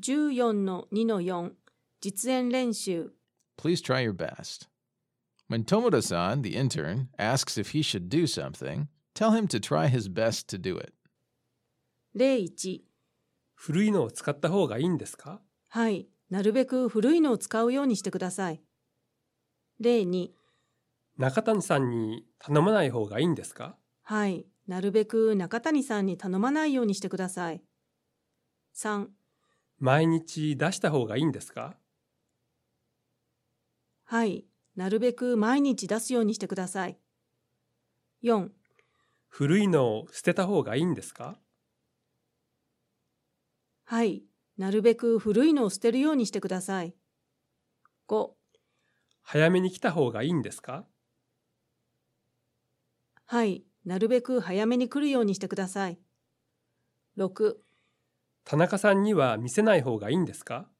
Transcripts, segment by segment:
14-2-4 実演練習 Please try your best. When Tomoda-san, the intern, asks if he should do something, tell him to try his best to do it. 例1、 古いのを使った方がいいんですか？ はい、なるべく古いのを使うようにしてください。例2、 中谷さんに頼まない方がいいんですか？ はい、なるべく中谷さんに頼まないようにしてください。3、 毎日出した方がいいんですか？ はい、なるべく毎日出すようにしてください。4、 古いのを捨てた方がいいんですか？ はい、なるべく古いのを捨てるようにしてください。5、 早めに来た方がいいんですか？ はい、なるべく早めに来るようにしてください。6、 田中さんには見せない方がいいんですか？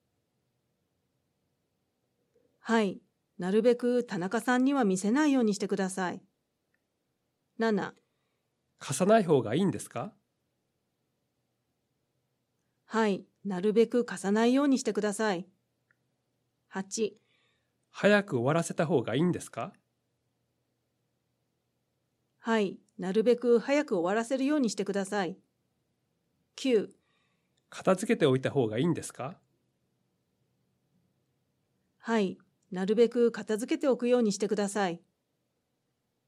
はい、なるべく田中さんには見せないようにしてください。7、 貸さない方がいいんですか？ はい、なるべく貸さないようにしてください。8、 早く終わらせた方がいいんですか？ はい、なるべく早く終わらせるようにしてください。9、 片付けておいた方がいいんですか？ はい、なるべく片付けておくようにしてください。